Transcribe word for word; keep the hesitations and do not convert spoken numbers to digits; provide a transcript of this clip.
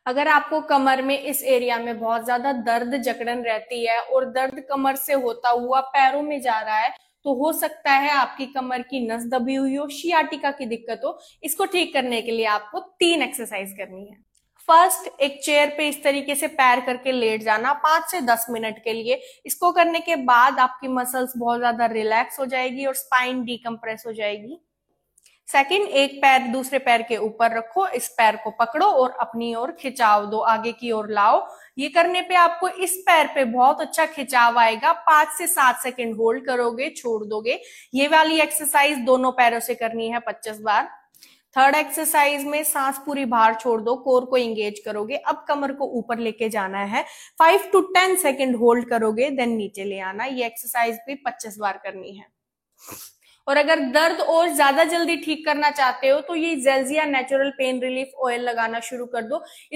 अगर आपको कमर में इस एरिया में बहुत ज्यादा दर्द जकड़न रहती है और दर्द कमर से होता हुआ पैरों में जा रहा है, तो हो सकता है आपकी कमर की नस दबी हुई हो, शियाटिका की दिक्कत हो। इसको ठीक करने के लिए आपको तीन एक्सरसाइज करनी है। फर्स्ट, एक चेयर पे इस तरीके से पैर करके लेट जाना पांच से दस मिनट के लिए। इसको करने के बाद आपकी मसल्स बहुत ज्यादा रिलैक्स हो जाएगी और स्पाइन डीकम्प्रेस हो जाएगी। सेकंड, एक पैर दूसरे पैर के ऊपर रखो, इस पैर को पकड़ो और अपनी ओर खिंचाव दो, आगे की ओर लाओ। ये करने पे आपको इस पैर पे बहुत अच्छा खिंचाव आएगा। पांच से सात सेकंड होल्ड करोगे, छोड़ दोगे। ये वाली एक्सरसाइज दोनों पैरों से करनी है पच्चीस बार। थर्ड एक्सरसाइज में सांस पूरी बाहर छोड़ दो, कोर को एंगेज करोगे। अब कमर को ऊपर लेके जाना है, five to ten second hold करोगे, देन नीचे ले आना। ये एक्सरसाइज भी पच्चीस बार करनी है। और अगर दर्द और ज्यादा जल्दी ठीक करना चाहते हो तो ये जेल्जिया नेचुरल पेन रिलीफ ऑयल लगाना शुरू कर दो।